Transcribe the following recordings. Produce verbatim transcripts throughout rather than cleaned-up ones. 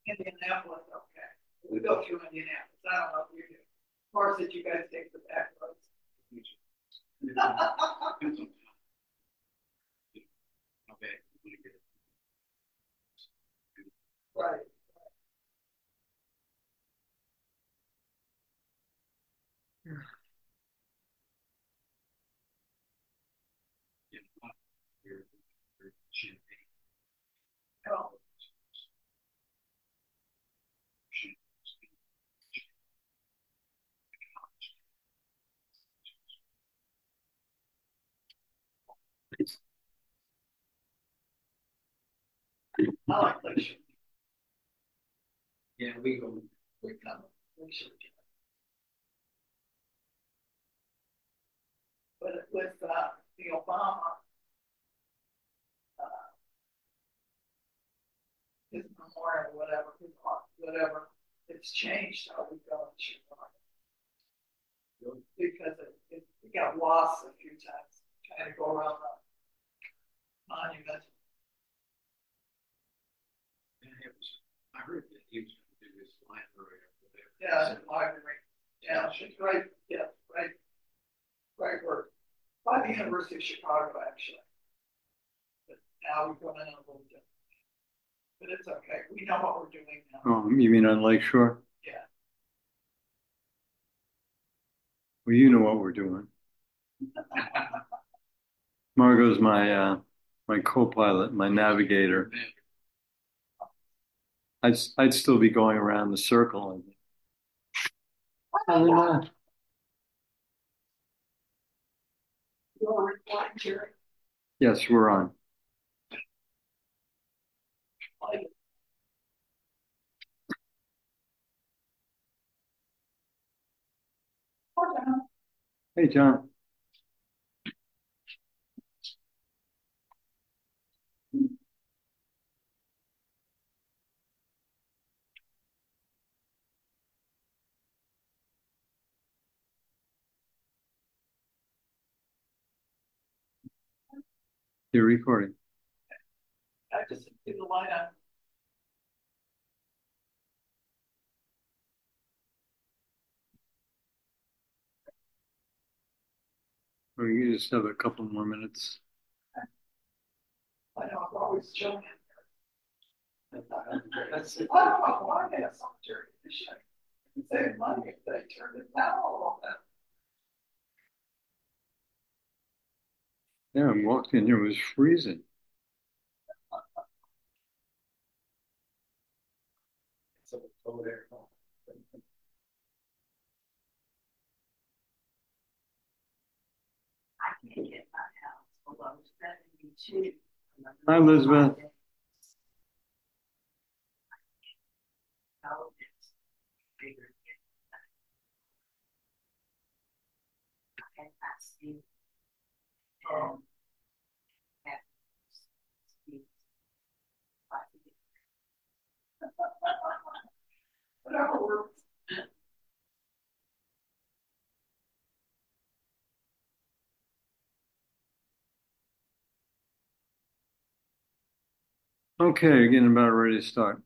Indianapolis, okay. We go through Indianapolis. I don't know if you do. Of course, that you guys take the back roads. Right. Oh, I like Glacier. Yeah, we go. We come. Glacier. But with uh, the Obama, uh, his memorial, whatever, his whatever, it's changed how we go to Chicago. Because it, it, it got lost a few times trying to go around the monument. I heard that he was going to do this library over there. Yeah, library. Yeah, it's right. Yeah, right. Right work. By the University of Chicago, actually. But now we're going in a little different. But it's okay. We know what we're doing now. Oh, you mean on Lakeshore? Yeah. Well, you know what we're doing. Margot's my uh, my co-pilot, my navigator. I'd I'd still be going around the circle, I think. Probably not. You're recording, Jerry. Yes, we're on. Like, Hey, John. You're recording. I just did the line on. We just have a couple more minutes. I know I'm always joking. I don't know why they have some Jerry fishing. Save money if they turned it down a little bit. Yeah, I walked in here, it was freezing. So over there. I can't get my house below seventy-two. Hi, Elizabeth. Oh, it's bigger. And I see. Um, whatever works. Okay, getting about ready to start.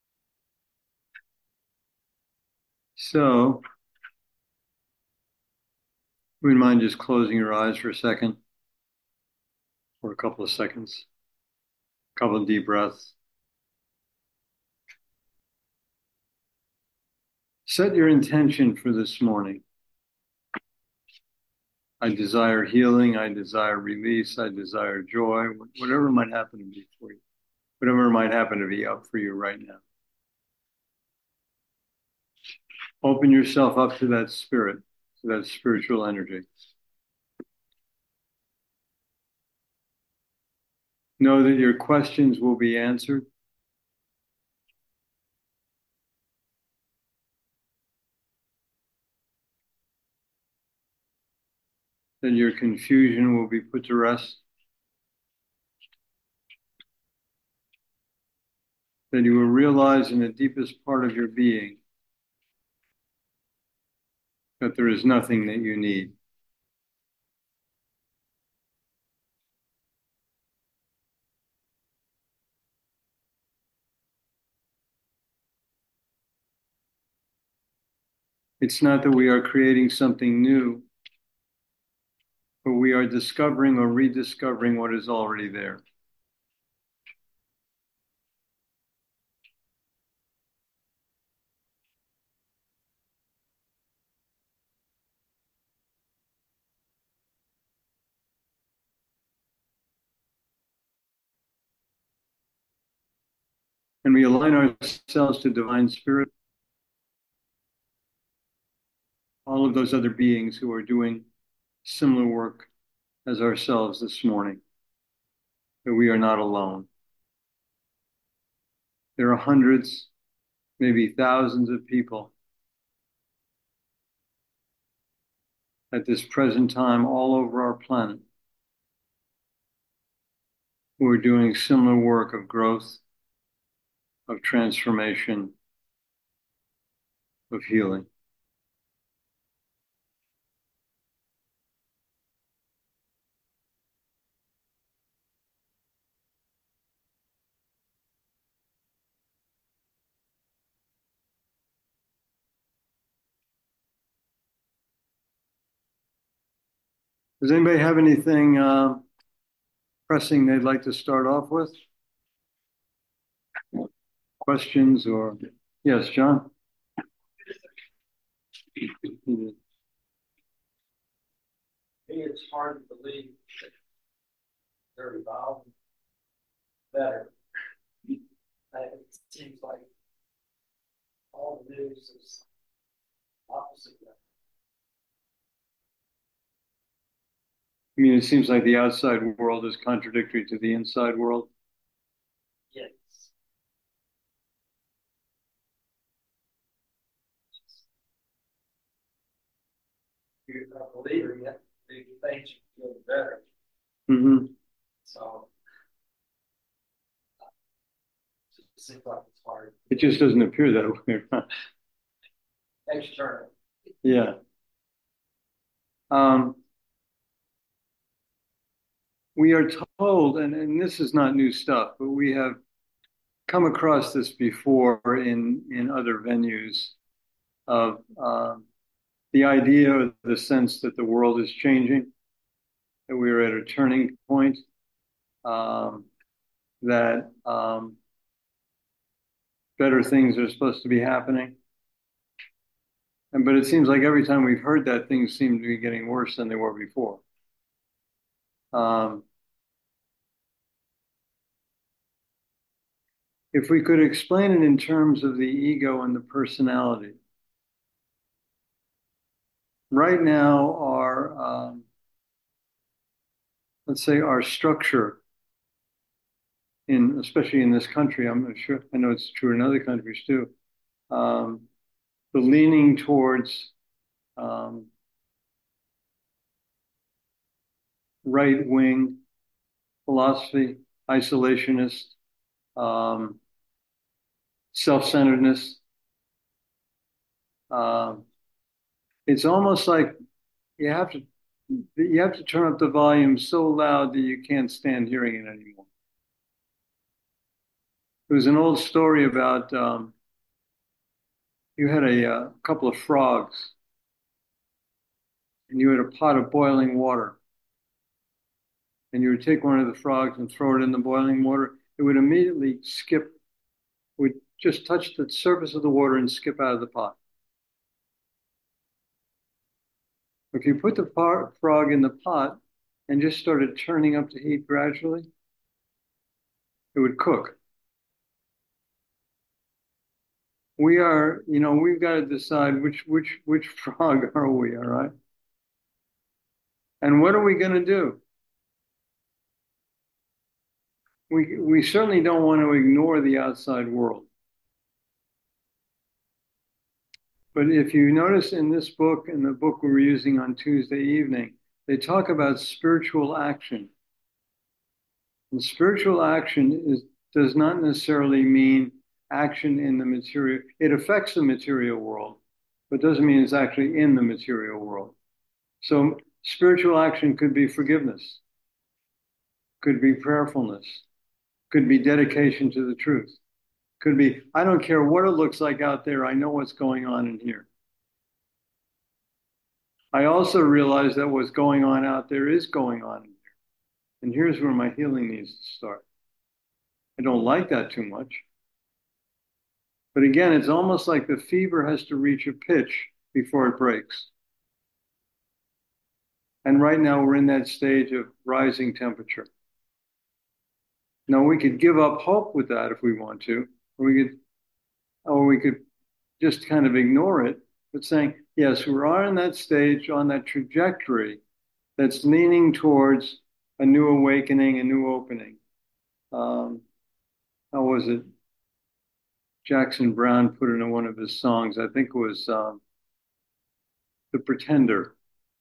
So, would you mind just closing your eyes for a second? For a couple of seconds? A couple of deep breaths. Set your intention for this morning. I desire healing. I desire release. I desire joy. Whatever might happen to be for you. Whatever might happen to be up for you right now. Open yourself up to that spirit, to that spiritual energy. Know that your questions will be answered. That your confusion will be put to rest. That you will realize in the deepest part of your being that there is nothing that you need. It's not that we are creating something new, but we are discovering or rediscovering what is already there. And we align ourselves to divine spirit, all of those other beings who are doing similar work as ourselves this morning, that we are not alone. There are hundreds, maybe thousands of people at this present time all over our planet who are doing similar work of growth, of transformation, of healing. Does anybody have anything uh, pressing they'd like to start off with? Questions or, yes, John? It's hard to believe that they're evolving better. It seems like all the news is opposite. I mean, it seems like the outside world is contradictory to the inside world. Yes. You're not a believer yet. Do things you feel better. Mm-hmm. So it seems like it's hard. It just doesn't appear that way. External. Yeah. Um, we are told, and, and this is not new stuff, but we have come across this before in, in other venues of uh, the idea or the sense that the world is changing, that we are at a turning point, um, that um, better things are supposed to be happening. And, but it seems like every time we've heard that, things seem to be getting worse than they were before. Um, if we could explain it in terms of the ego and the personality. Right now, our, um, let's say our structure in, especially in this country, I'm not sure, I know it's true in other countries too, um, the leaning towards um, right-wing philosophy, isolationist, um, self-centeredness. Um, it's almost like you have to you have to turn up the volume so loud that you can't stand hearing it anymore. There was an old story about um, you had a, a couple of frogs, and you had a pot of boiling water, and you would take one of the frogs and throw it in the boiling water. It would immediately skip, would just touch the surface of the water and skip out of the pot. If you put the frog in the pot and just started turning up the heat gradually, it would cook. We are, you know, we've got to decide which which which frog are we, all right? And what are we going to do? We we certainly don't want to ignore the outside world. But if you notice in this book and the book we were using on Tuesday evening, they talk about spiritual action. And spiritual action is does not necessarily mean action in the material. It affects the material world, but doesn't mean it's actually in the material world. So spiritual action could be forgiveness, could be prayerfulness, could be dedication to the truth, could be, I don't care what it looks like out there, I know what's going on in here. I also realize that what's going on out there is going on in here. And here's where my healing needs to start. I don't like that too much. But again, it's almost like the fever has to reach a pitch before it breaks. And right now we're in that stage of rising temperature. Now we could give up hope with that if we want to, or we could, or we could just kind of ignore it, but saying, yes, we are in that stage, on that trajectory that's leaning towards a new awakening, a new opening. Um, how was it? Jackson Browne put it in one of his songs. I think it was um, The Pretender.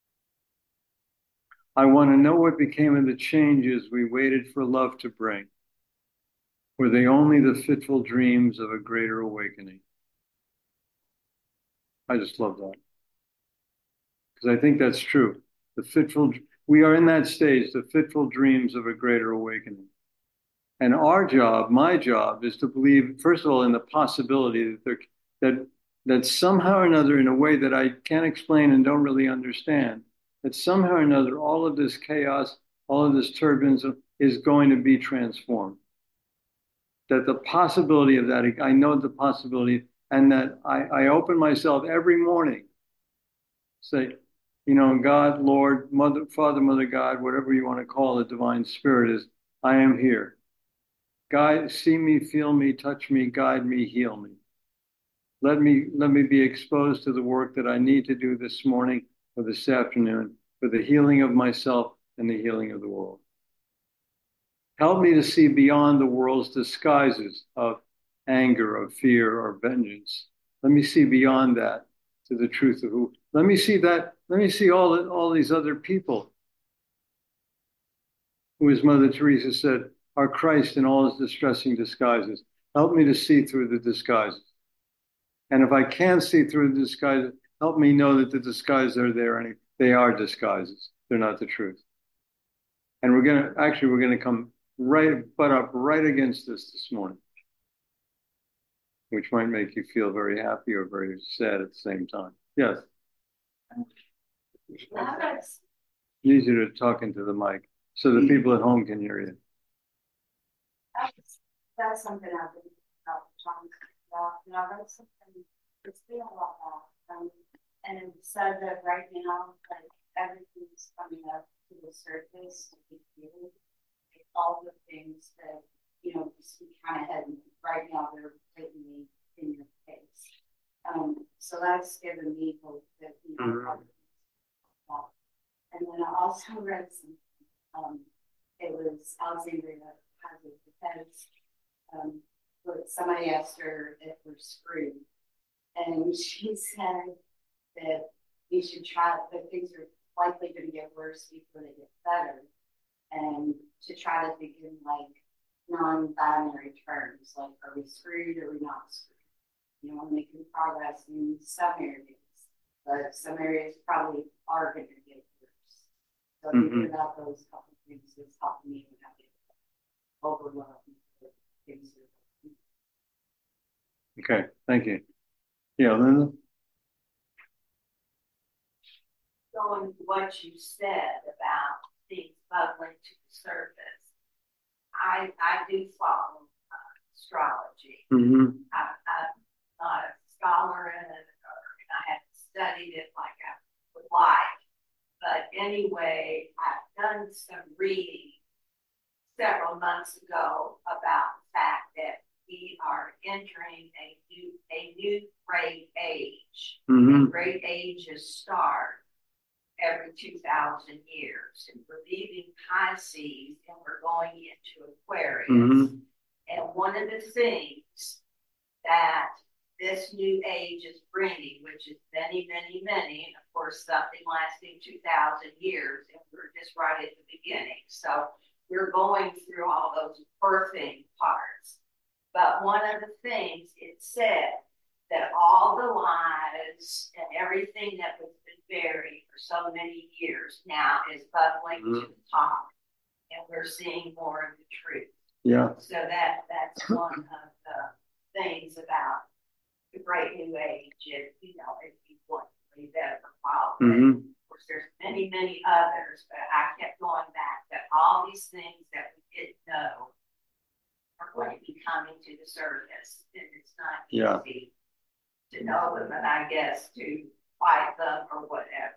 I want to know what became of the changes we waited for love to bring. Were they only the fitful dreams of a greater awakening? I just love that. Because I think that's true. The fitful, we are in that stage, the fitful dreams of a greater awakening. And our job, my job, is to believe, first of all, in the possibility that there, that that somehow or another, in a way that I can't explain and don't really understand, that somehow or another, all of this chaos, all of this turbulence is going to be transformed. That the possibility of that, I know the possibility, and that I, I open myself every morning, say, you know, God, Lord, Mother, Father, Mother, God, whatever you want to call it, Divine Spirit is, I am here. Guide, see me, feel me, touch me, guide me, heal me. Let me, let me be exposed to the work that I need to do this morning or this afternoon for the healing of myself and the healing of the world. Help me to see beyond the world's disguises of anger, of fear, or vengeance. Let me see beyond that to the truth of who. Let me see that. Let me see all, all these other people who, as Mother Teresa said, are Christ in all his distressing disguises. Help me to see through the disguises. And if I can't see through the disguises, help me know that the disguises are there and they are disguises. They're not the truth. And we're going to, actually, we're going to come right, butt up right against this this morning, which might make you feel very happy or very sad at the same time. Yes. It's easier to talk into the mic so the people at home can hear you. That's, that's something I've been talking about. You know, that's something it's been a lot about. Um, and it said that right now, like everything's coming up to the surface, like, all the things that, you know, we kind of had right now, they're blatantly in your face. Um, so that's given me hope that, you know, mm-hmm. And then I also read some, um, it was Alexandria Positive Defense. Um, but somebody asked her if we're screwed. And she said that we should try, that things are likely going to get worse before they get better. And to try to think in like non-binary terms, like are we screwed or are we not screwed? You know, making progress in some areas, but some areas probably are going to get worse. So mm-hmm. thinking about those couple of things is helping me when I get overwhelmed with things. Okay, thank you. Yeah, Linda? Going to what you said about things bubbling to the surface, I I do follow uh, astrology. Mm-hmm. I, I'm not a scholar in it, or and I haven't studied it like I would like. But anyway, I've done some reading several months ago about the fact that we are entering a new a new great age. Mm-hmm. And great ages start every two thousand years. And we're leaving Pisces and we're going into Aquarius. Mm-hmm. And one of the things that this new age is bringing, which is many, many, many, and of course something lasting two thousand years, and we're just right at the beginning. So we're going through all those birthing parts. But one of the things it said that all the lies and everything that was been buried for so many years now is bubbling mm-hmm. to the top, and we're seeing more of the truth. Yeah. So that that's one of the things about the great new age. If you know, if you want to believe that or follow mm-hmm. it, there's many, many others, but I kept going back that all these things that we didn't know are going to be coming to the surface, and it's not Yeah. easy to know them, and I guess to fight them or whatever.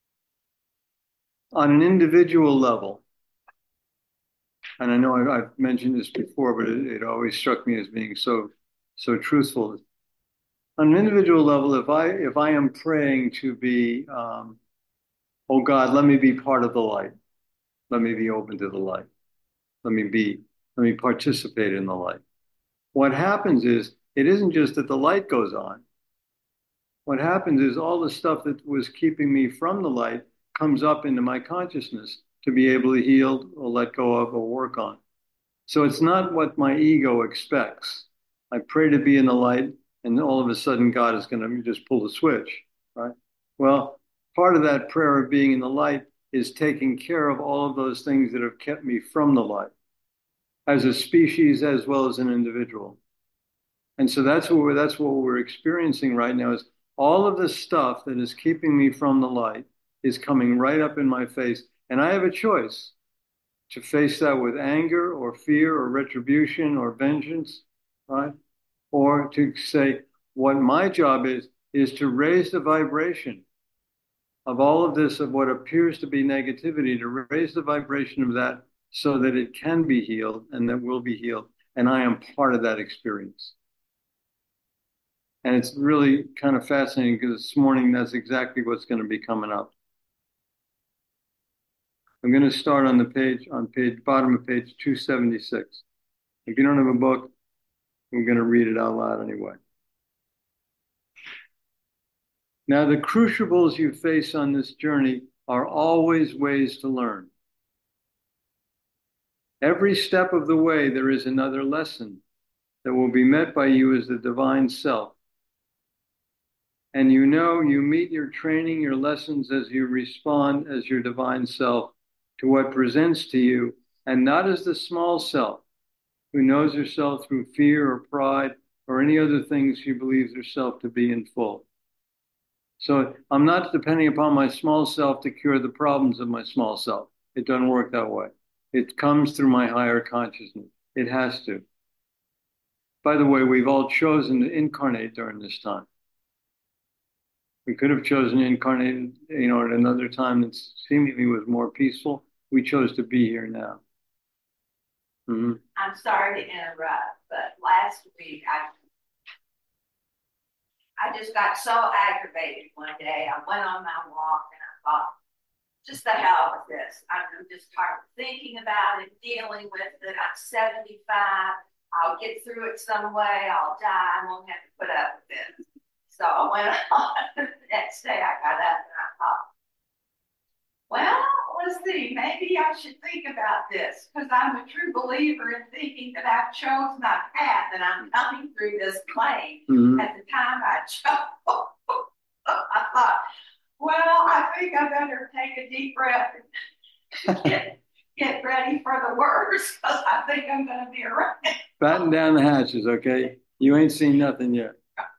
On an individual level, and I know I've, I've mentioned this before, but it, it always struck me as being so so truthful. On an individual level, if I if I am praying to be, um, oh God, let me be part of the light, let me be open to the light, let me be, let me participate in the light. What happens is it isn't just that the light goes on. What happens is all the stuff that was keeping me from the light comes up into my consciousness to be able to heal or let go of or work on. So it's not what my ego expects. I pray to be in the light, and all of a sudden God is going to just pull the switch, right? Well, part of that prayer of being in the light is taking care of all of those things that have kept me from the light, as a species as well as an individual. And so that's what we're, that's what we're experiencing right now, is all of this stuff that is keeping me from the light is coming right up in my face. And I have a choice to face that with anger or fear or retribution or vengeance, right? Or to say, what my job is, is to raise the vibration of all of this, of what appears to be negativity, to raise the vibration of that so that it can be healed and that will be healed. And I am part of that experience. And it's really kind of fascinating because this morning, that's exactly what's going to be coming up. I'm going to start on the page, on page, bottom of page two seventy-six. If you don't have a book, I'm going to read it out loud anyway. Now, the crucibles you face on this journey are always ways to learn. Every step of the way, there is another lesson that will be met by you as the divine self. And you know you meet your training, your lessons as you respond as your divine self to what presents to you, and not as the small self who knows herself through fear or pride or any other things she believes herself to be in full. So I'm not depending upon my small self to cure the problems of my small self. It doesn't work that way. It comes through my higher consciousness. It has to. By the way, we've all chosen to incarnate during this time. We could have chosen to incarnate, you know, at another time that seemingly was more peaceful. We chose to be here now. Mm-hmm. I'm sorry to interrupt, but last week I I just got so aggravated one day. I went on my walk and I thought, just the hell with this. I'm just tired of thinking about it, dealing with it. I'm seventy-five. I'll get through it some way. I'll die. I won't have to put up with this. So I went on. The next day I got up and I thought, well, let's see, maybe I should think about this, because I'm a true believer in thinking that I've chose my path and I'm coming through this plane. Mm-hmm. At the time I chose, I thought, well, I think I better take a deep breath and get, get ready for the worst, because I think I'm going to be around. Batten down the hatches, okay? You ain't seen nothing yet.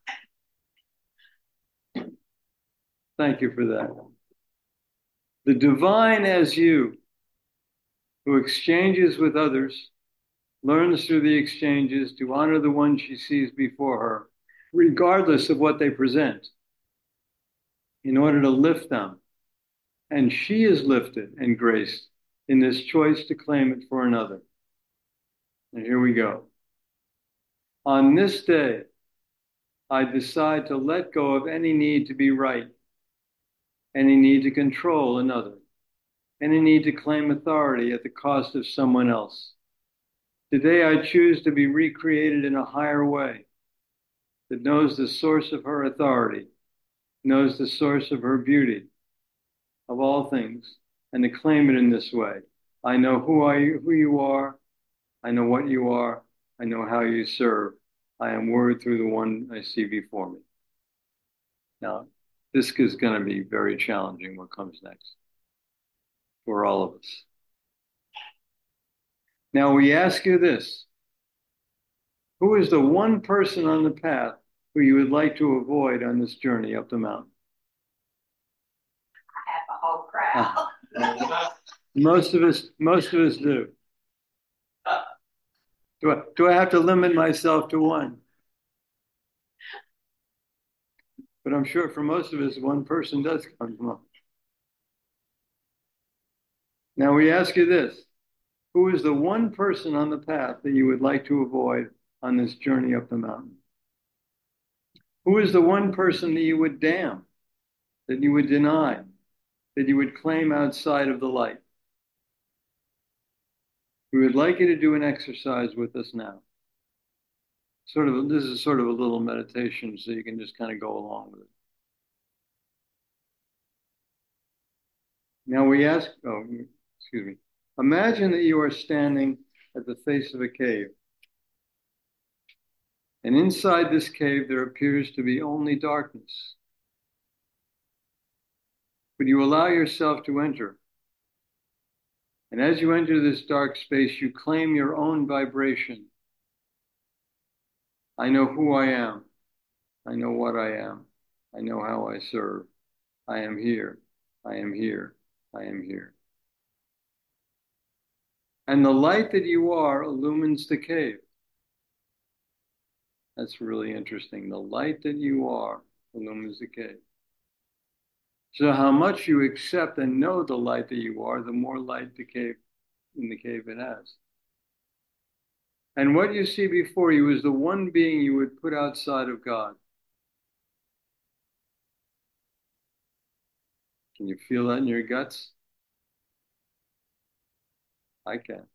Thank you for that. The divine as you, who exchanges with others, learns through the exchanges to honor the one she sees before her, regardless of what they present, in order to lift them. And she is lifted and graced in this choice to claim it for another. And here we go. On this day, I decide to let go of any need to be right, any need to control another, any need to claim authority at the cost of someone else. Today I choose to be recreated in a higher way that knows the source of her authority, knows the source of her beauty, of all things, and to claim it in this way. I know who I, who you are, I know what you are, I know how you serve. I am word through the one I see before me. Now, this is going to be very challenging what comes next for all of us. Now we ask you this. Who is the one person on the path who you would like to avoid on this journey up the mountain? I have a whole Well, Most of us, most of us do. Do I, do I have to limit myself to one? But I'm sure for most of us, one person does come to mind. Now we ask you this: who is the one person on the path that you would like to avoid on this journey up the mountain? Who is the one person that you would damn, that you would deny, that you would claim outside of the light? We would like you to do an exercise with us now. Sort of, this is sort of a little meditation, so you can just kind of go along with it. Now we ask, oh, excuse me. Imagine that you are standing at the face of a cave. And inside this cave, there appears to be only darkness. But you allow yourself to enter. And as you enter this dark space, you claim your own vibration. I know who I am. I know what I am. I know how I serve. I am here. I am here. I am here. And the light that you are illumines the cave. That's really interesting. The light that you are illumines the cave. So how much you accept and know the light that you are, the more light the cave in the cave it has. And what you see before you is the one being you would put outside of God. Can you feel that in your guts? I can.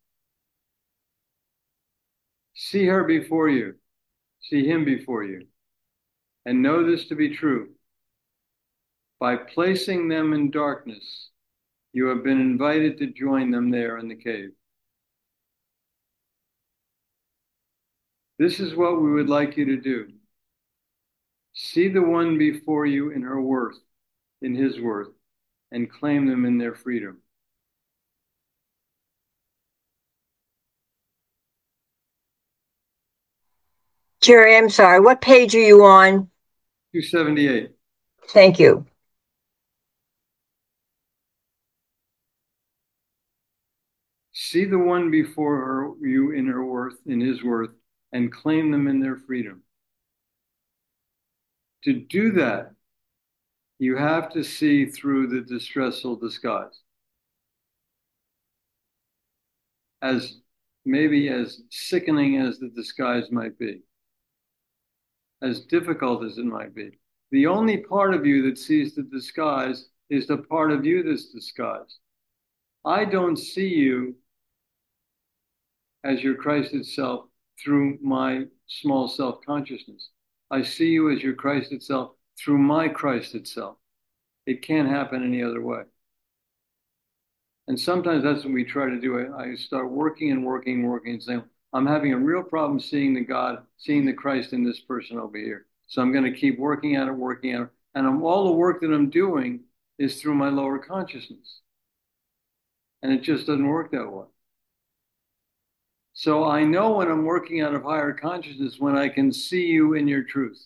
See her before you. See him before you. And know this to be true. By placing them in darkness, you have been invited to join them there in the cave. This is what we would like you to do. See the one before you in her worth, in his worth, and claim them in their freedom. Jerry, I'm sorry. What page are you on? two seventy-eight. Thank you. See the one before her, you in her worth, in his worth, and claim them in their freedom. To do that, you have to see through the distressful disguise. As maybe as sickening as the disguise might be, as difficult as it might be, the only part of you that sees the disguise is the part of you that's disguised. I don't see you as your Christ itself through my small self-consciousness. I see you as your Christ itself through my Christ itself. It can't happen any other way. And sometimes that's what we try to do. I, I start working and working and working and saying, I'm having a real problem seeing the God, seeing the Christ in this person over here. So I'm going to keep working at it, working at it. And I'm, all the work that I'm doing is through my lower consciousness. And it just doesn't work that way. So I know when I'm working out of higher consciousness, when I can see you in your truth.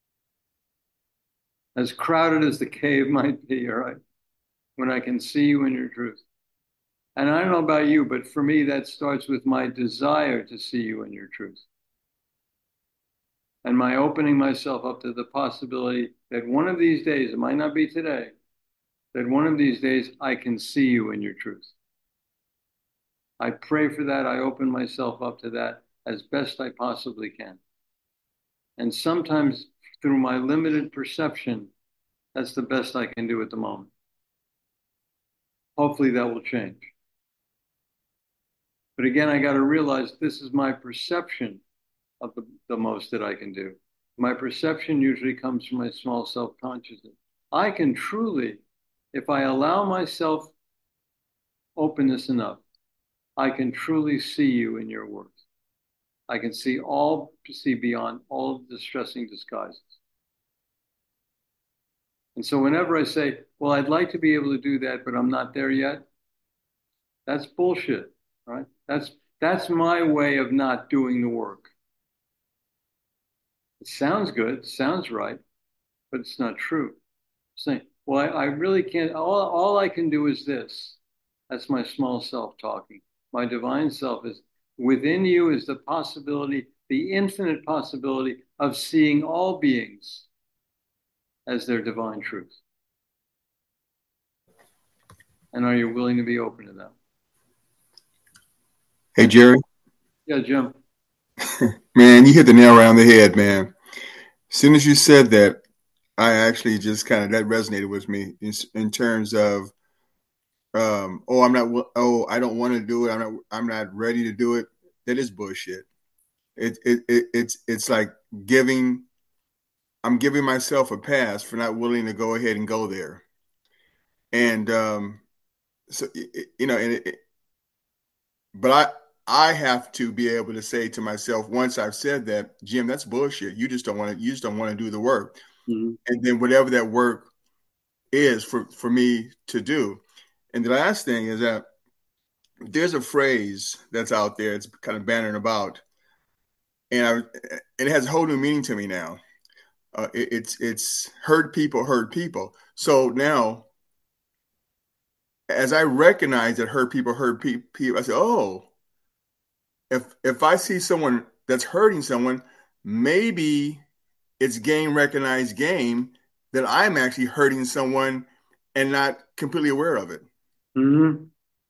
As crowded as the cave might be, all right? When I can see you in your truth. And I don't know about you, but for me, that starts with my desire to see you in your truth. And my opening myself up to the possibility that one of these days, it might not be today, that one of these days I can see you in your truth. I pray for that. I open myself up to that as best I possibly can. And sometimes through my limited perception, that's the best I can do at the moment. Hopefully that will change. But again, I got to realize this is my perception of the, the most that I can do. My perception usually comes from my small self-consciousness. I can truly, if I allow myself openness enough, I can truly see you in your worth. I can see all, see beyond all of the distressing disguises. And so whenever I say, well, I'd like to be able to do that, but I'm not there yet, that's bullshit, right? That's, that's my way of not doing the work. It sounds good, sounds right, but it's not true. I'm saying, Well, I, I really can't. All, all I can do is this. That's my small self talking. My divine self is within you is the possibility, the infinite possibility of seeing all beings as their divine truth. And are you willing to be open to that? Hey, Jerry. Yeah, Jim. Man, you hit the nail right on the head, man. As soon as you said that, I actually just kind of, that resonated with me in, in terms of, um, oh, I'm not, oh, I don't want to do it. I'm not, I'm not ready to do it. That is bullshit. It, it, it, it's, it's like giving, I'm giving myself a pass for not willing to go ahead and go there. And, um, so, you know, and it, but I, I have to be able to say to myself, once I've said that, Jim, that's bullshit. You just don't want to, you just don't want to do the work. Mm-hmm. And then whatever that work is for, for me to do. And the last thing is that there's a phrase that's out there. It's kind of bantering about, and I, and it has a whole new meaning to me now. Uh, it, it's, it's hurt people, hurt people. So now, as I recognize that hurt people, hurt pe- people, I say, oh, if if I see someone that's hurting someone, maybe it's game recognized game that I'm actually hurting someone and not completely aware of it. Mm-hmm.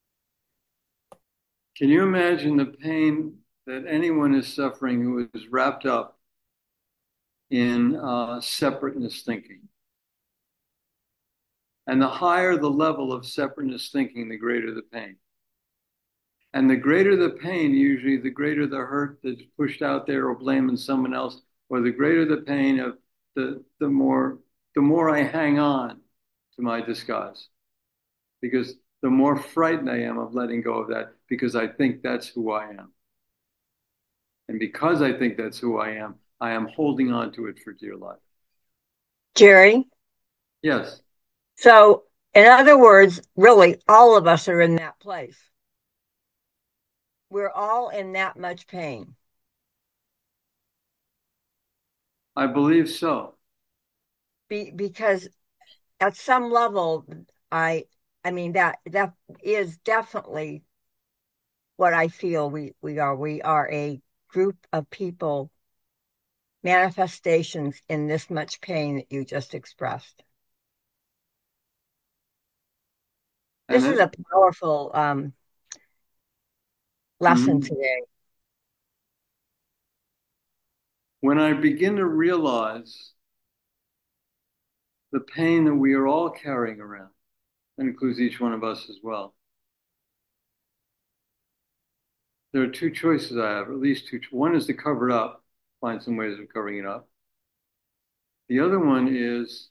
Can you imagine the pain that anyone is suffering who is wrapped up in uh, separateness thinking? And the higher the level of separateness thinking, the greater the pain. And the greater the pain, usually the greater the hurt that's pushed out there or blaming someone else, or the greater the pain of the, the more, the more I hang on to my disguise. Because the more frightened I am of letting go of that, because I think that's who I am. And because I think that's who I am, I am holding on to it for dear life. Jerry? Yes. So, in other words, really, all of us are in that place. We're all in that much pain. I believe so. Be, because at some level, I, I mean, that, that is definitely what I feel we, we are. We are a group of people, manifestations in this much pain that you just expressed. This is a powerful um, lesson mm-hmm. today. When I begin to realize the pain that we are all carrying around, that includes each one of us as well, there are two choices I have, or at least two. One is to cover it up, find some ways of covering it up. The other one is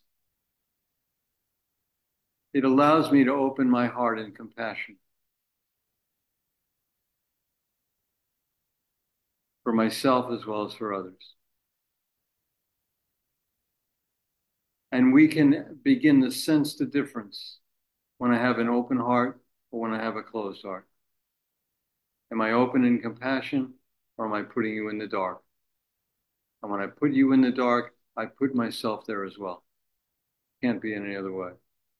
it allows me to open my heart in compassion for myself as well as for others. And we can begin to sense the difference when I have an open heart or when I have a closed heart. Am I open in compassion, or am I putting you in the dark? And when I put you in the dark, I put myself there as well. Can't be any other way.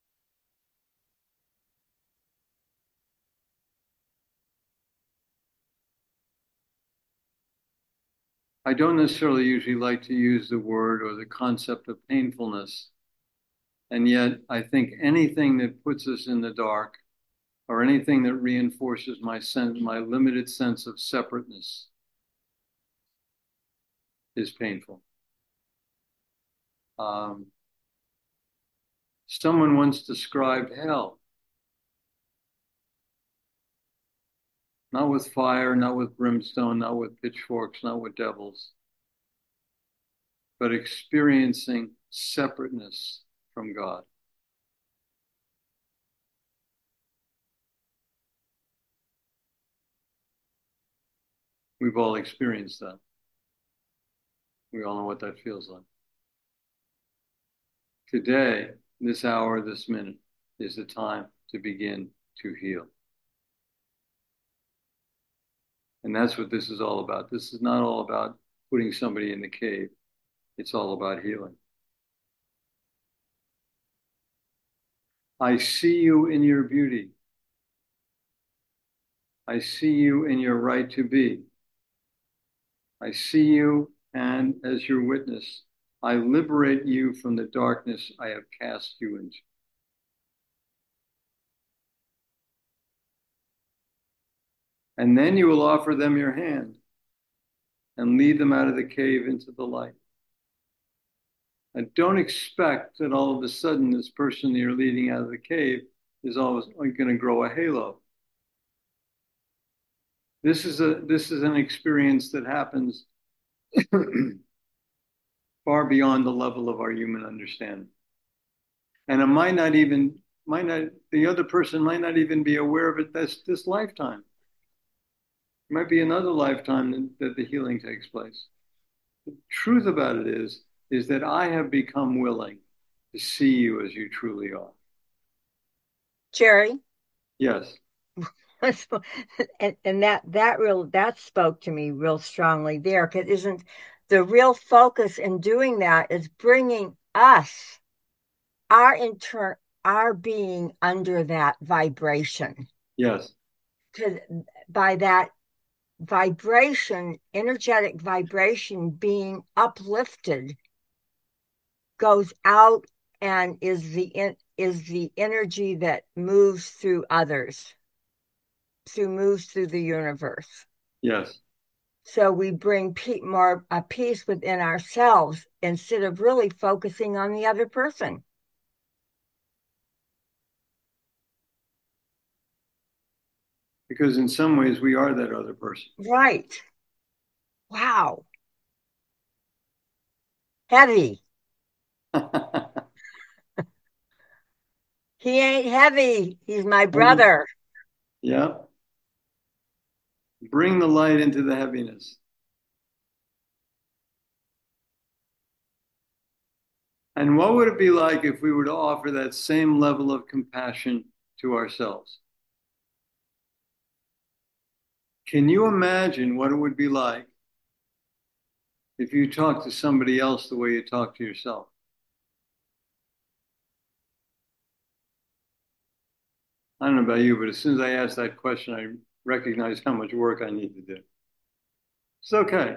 I don't necessarily usually like to use the word or the concept of painfulness. And yet I think anything that puts us in the dark or anything that reinforces my sense, my limited sense of separateness is painful. Um, someone once described hell, not with fire, not with brimstone, not with pitchforks, not with devils, but experiencing separateness from God. We've all experienced that. We all know what that feels like. Today, this hour, this minute, is the time to begin to heal. And that's what this is all about. This is not all about putting somebody in the cave. It's all about healing. I see you in your beauty. I see you in your right to be. I see you, and as your witness, I liberate you from the darkness I have cast you into. And then you will offer them your hand and lead them out of the cave into the light. And don't expect that all of a sudden this person that you're leading out of the cave is always going to grow a halo. This is a this is an experience that happens far beyond the level of our human understanding. And it might not even might not the other person might not even be aware of it this this lifetime. It might be another lifetime that, that the healing takes place. The truth about it is, is that I have become willing to see you as you truly are. Jerry? Yes. and, and that that real that spoke to me real strongly there, because isn't the real focus in doing that is bringing us, our inter our being under that vibration. Yes. Because by that vibration, energetic vibration being uplifted, goes out and is the is the energy that moves through others, through moves through the universe. Yes. So we bring pe- more a peace within ourselves instead of really focusing on the other person. Because in some ways we are that other person. Right. Wow. Heavy. He ain't heavy. He's my brother. Yeah. Bring the light into the heaviness. And what would it be like if we were to offer that same level of compassion to ourselves? Can you imagine what it would be like if you talk to somebody else the way you talk to yourself? I don't know about you, but as soon as I ask that question, I recognize how much work I need to do. It's okay.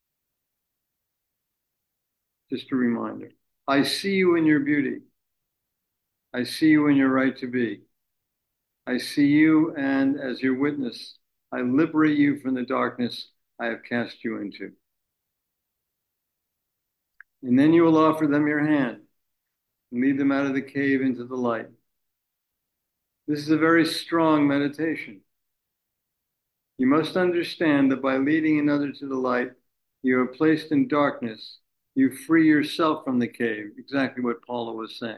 Just a reminder. I see you in your beauty. I see you in your right to be. I see you, and as your witness, I liberate you from the darkness I have cast you into. And then you will offer them your hand and lead them out of the cave into the light. This is a very strong meditation. You must understand that by leading another to the light, you are placed in darkness. You free yourself from the cave, exactly what Paula was saying.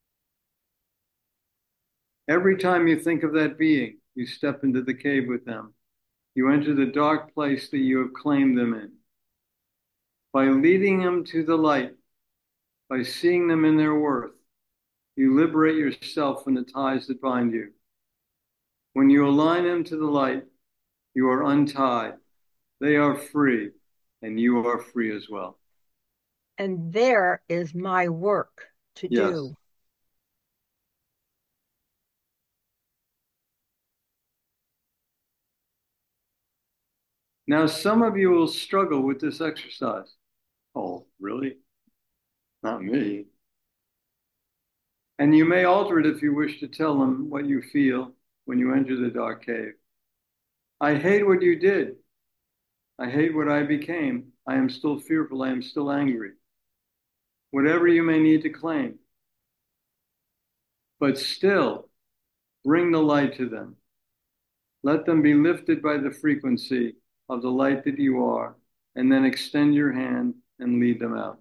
Every time you think of that being, you step into the cave with them. You enter the dark place that you have claimed them in. By leading them to the light, by seeing them in their worth, you liberate yourself from the ties that bind you. When you align them to the light, you are untied. They are free, and you are free as well. And there is my work to Yes. do. Now, some of you will struggle with this exercise. Oh, really? Not me. And you may alter it if you wish to tell them what you feel when you enter the dark cave. I hate what you did. I hate what I became. I am still fearful. I am still angry. Whatever you may need to claim. But still, bring the light to them. Let them be lifted by the frequency of the light that you are, and then extend your hand and lead them out.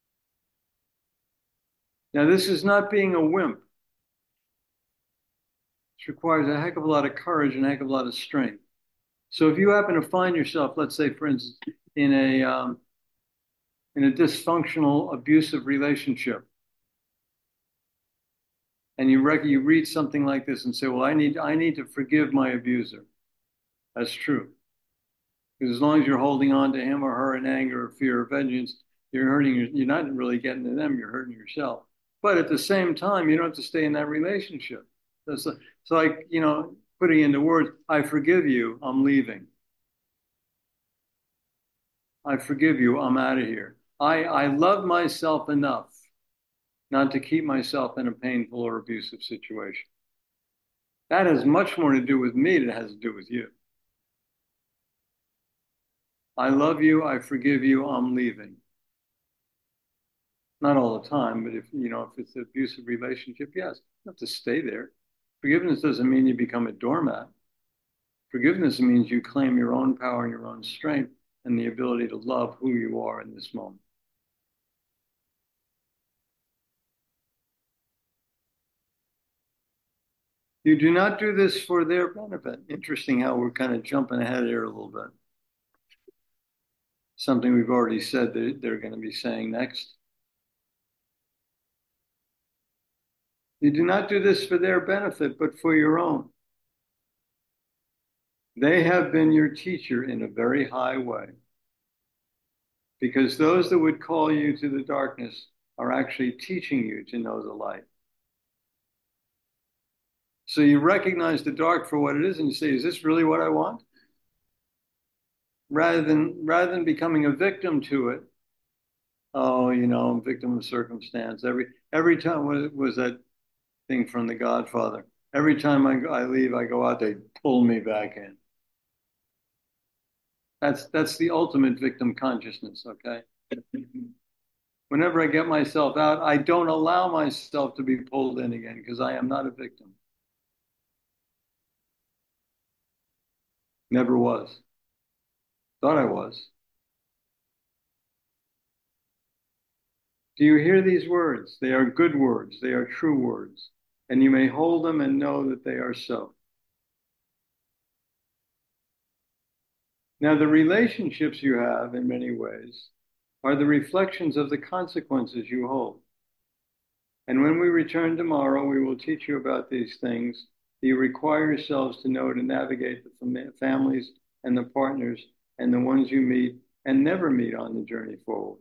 Now, this is not being a wimp. This requires a heck of a lot of courage and a heck of a lot of strength. So if you happen to find yourself, let's say, for instance, in a um, in a dysfunctional, abusive relationship, and you rec- you read something like this and say, "Well, I need I need to forgive my abuser." That's true, because as long as you're holding on to him or her in anger or fear or vengeance, you're hurting. Your, you're not really getting to them. You're hurting yourself. But at the same time, you don't have to stay in that relationship. It's like, you know, putting into words, I forgive you, I'm leaving. I forgive you, I'm out of here. I, I love myself enough not to keep myself in a painful or abusive situation. That has much more to do with me than it has to do with you. I love you, I forgive you, I'm leaving. Not all the time, but if, you know, if it's an abusive relationship, yes, you have to stay there. Forgiveness doesn't mean you become a doormat. Forgiveness means you claim your own power and your own strength and the ability to love who you are in this moment. You do not do this for their benefit. Interesting how we're kind of jumping ahead here a little bit. Something we've already said that they're going to be saying next. You do not do this for their benefit, but for your own. They have been your teacher in a very high way. Because those that would call you to the darkness are actually teaching you to know the light. So you recognize the dark for what it is and you say, is this really what I want? Rather than, rather than becoming a victim to it, oh, you know, I'm victim of circumstance. Every, every time was, was that thing from The Godfather. Every time I, I leave, I go out, they pull me back in. That's, that's the ultimate victim consciousness, okay? Whenever I get myself out, I don't allow myself to be pulled in again because I am not a victim. Never was. Thought I was. Do you hear these words? They are good words. They are true words. And you may hold them and know that they are so. Now, the relationships you have in many ways are the reflections of the consequences you hold. And when we return tomorrow, we will teach you about these things that you require yourselves to know to navigate the families and the partners and the ones you meet and never meet on the journey forward.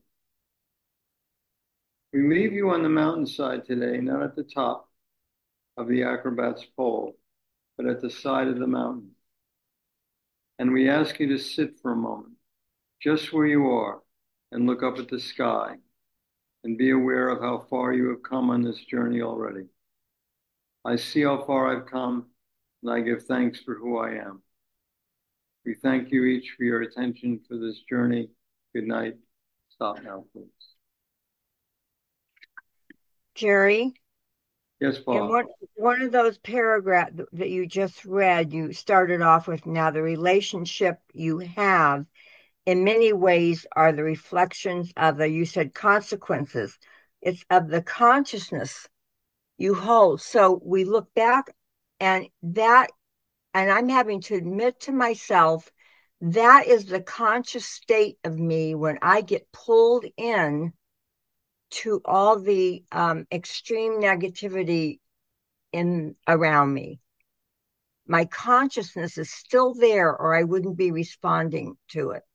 We leave you on the mountainside today, not at the top of the acrobat's pole, but at the side of the mountain. And we ask you to sit for a moment, just where you are, and look up at the sky, and be aware of how far you have come on this journey already. I see how far I've come, and I give thanks for who I am. We thank you each for your attention for this journey. Good night. Stop now, please. Jerry? Yes, Paul. In one, one of those paragraphs that you just read, you started off with, now the relationship you have in many ways are the reflections of the, you said consequences. It's of the consciousness you hold. So we look back and that, and I'm having to admit to myself, that is the conscious state of me when I get pulled in to all the um, extreme negativity in around me. My consciousness is still there, or I wouldn't be responding to it.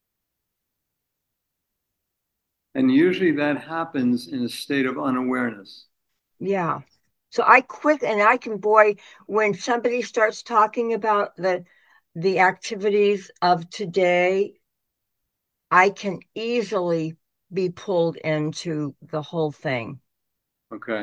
And usually that happens in a state of unawareness. Yeah. So I quit, and I can, boy, when somebody starts talking about the the activities of today, I can easily be pulled into the whole thing. Okay.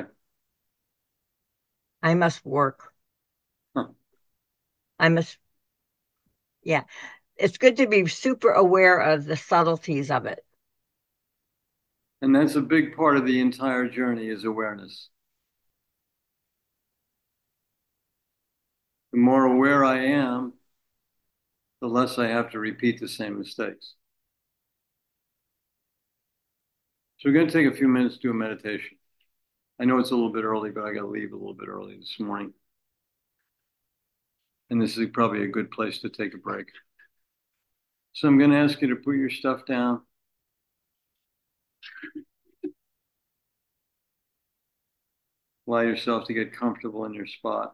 I must work. Huh. I must, yeah. It's good to be super aware of the subtleties of it. And that's a big part of the entire journey is awareness. The more aware I am, the less I have to repeat the same mistakes. So we're going to take a few minutes to do a meditation. I know it's a little bit early, but I got to leave a little bit early this morning. And this is probably a good place to take a break. So I'm going to ask you to put your stuff down. Allow yourself to get comfortable in your spot.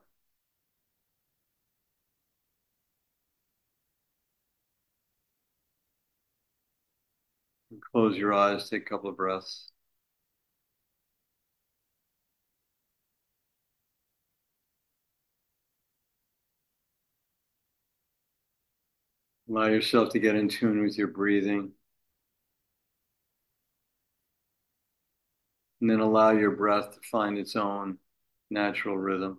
And close your eyes, take a couple of breaths. Allow yourself to get in tune with your breathing. And then allow your breath to find its own natural rhythm.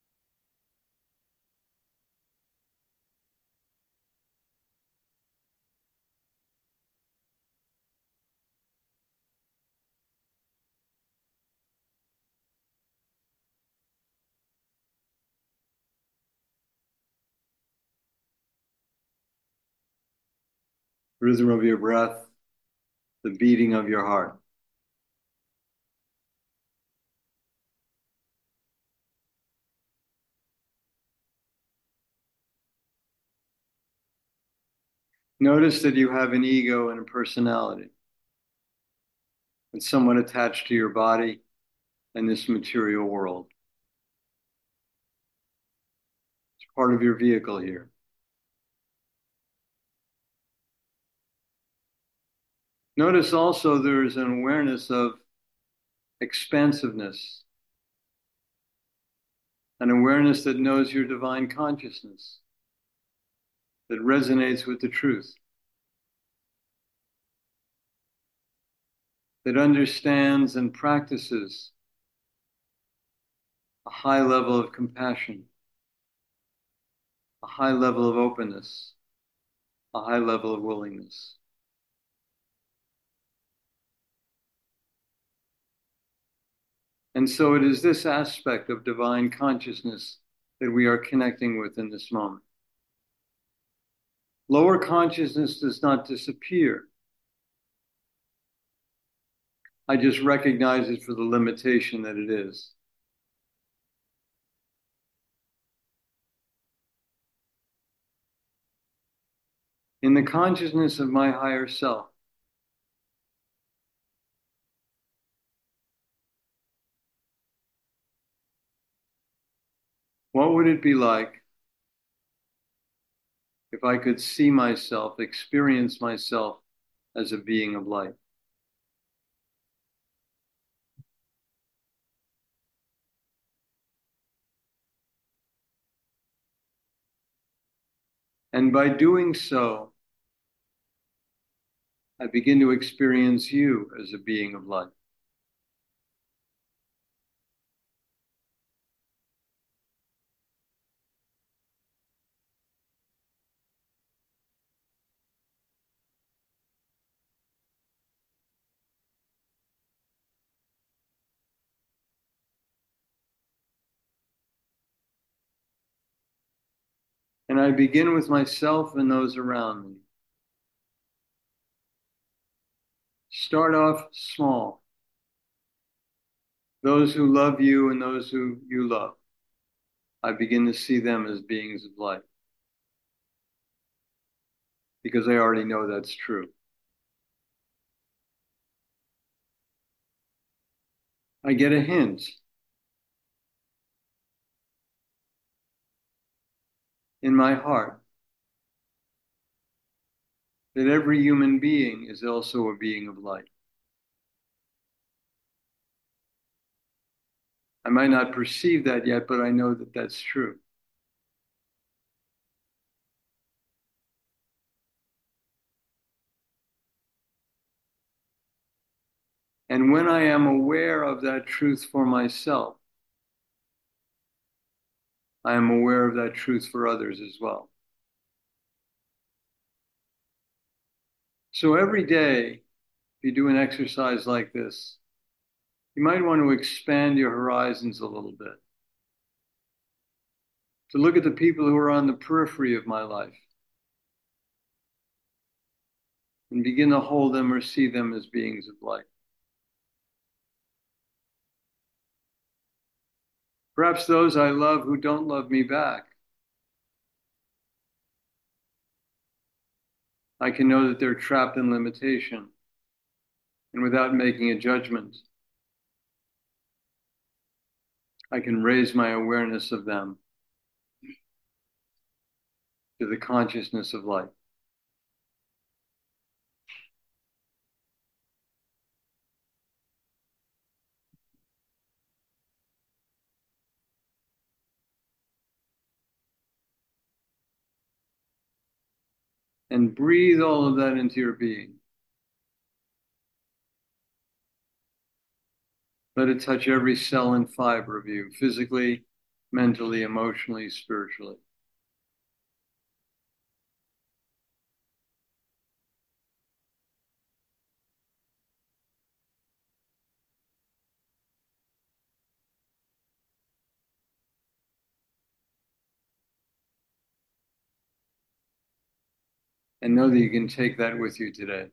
Rhythm of your breath, the beating of your heart. Notice that you have an ego and a personality. It's somewhat attached to your body and this material world. It's part of your vehicle here. Notice also there is an awareness of expansiveness, an awareness that knows your divine consciousness, that resonates with the truth, that understands and practices a high level of compassion, a high level of openness, a high level of willingness. And so it is this aspect of divine consciousness that we are connecting with in this moment. Lower consciousness does not disappear. I just recognize it for the limitation that it is. In the consciousness of my higher self, what would it be like if I could see myself, experience myself as a being of light? And by doing so, I begin to experience you as a being of light. And I begin with myself and those around me. Start off small. Those who love you and those who you love, I begin to see them as beings of light. Because I already know that's true. I get a hint in my heart that every human being is also a being of light. I might not perceive that yet, but I know that that's true. And when I am aware of that truth for myself, I am aware of that truth for others as well. So every day, if you do an exercise like this, you might want to expand your horizons a little bit. To look at the people who are on the periphery of my life and begin to hold them or see them as beings of light. Perhaps those I love who don't love me back, I can know that they're trapped in limitation, and without making a judgment, I can raise my awareness of them to the consciousness of light. and breathe all of that into your being. Let it touch every cell and fiber of you, physically, mentally, emotionally, spiritually. And know that you can take that with you today.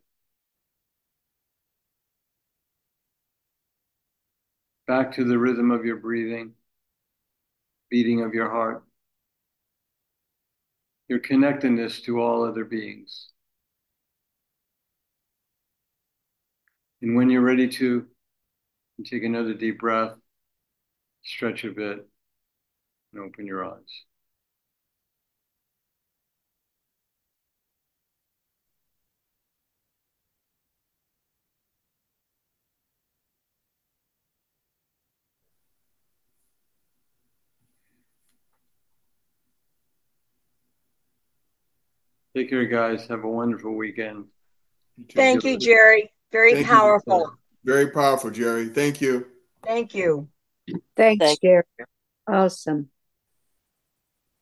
Back to the rhythm of your breathing, beating of your heart, your connectedness to all other beings. And when you're ready to, you take another deep breath, stretch a bit, and open your eyes. Take care, guys. Have a wonderful weekend. Thank you, Jerry. Very Thank powerful. You. Very powerful, Jerry. Thank you. Thank you. Thanks, Thank Jerry. Awesome.